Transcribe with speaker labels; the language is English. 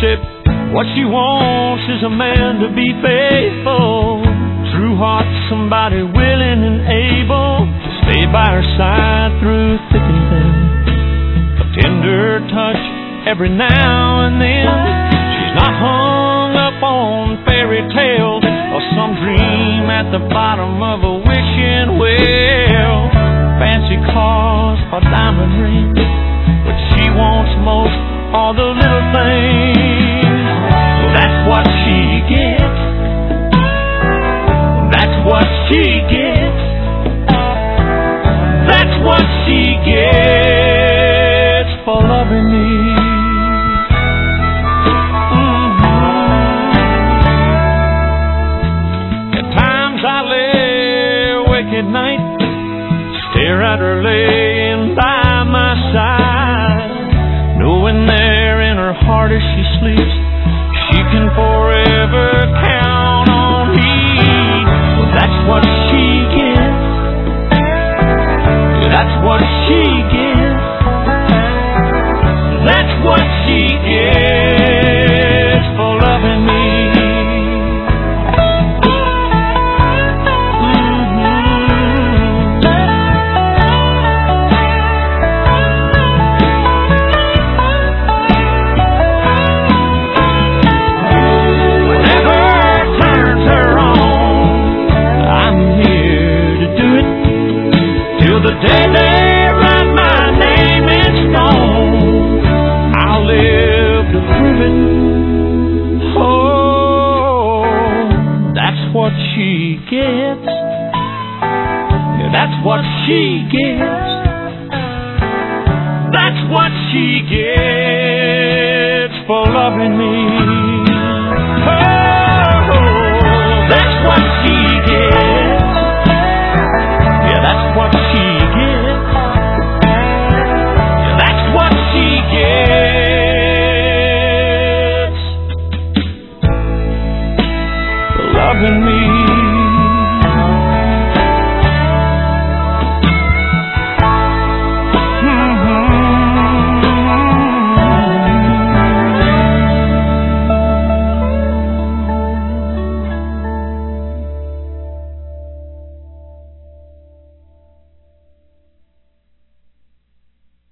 Speaker 1: said what she wants is a man to be faithful, true heart, somebody willing and able to stay by her side through thick and thin. A tender touch every now and then. She's not hung up on fairy tales or some dream at the bottom of a wishing well. Fancy cars or diamond rings, but she wants most all the little things. That's what she gets. That's what she gets. That's what she gets for loving me. At times I lay awake at night, stare at her laying by my side, knowing there in her heart as she sleeps, she can forever count on me. Well, that's what she gets. That's what she gets. That's what she gets for loving me. The day they write my name in stone, I'll live to prove it. Oh, that's what she gets. Yeah, that's what she gets. That's what she gets for loving me.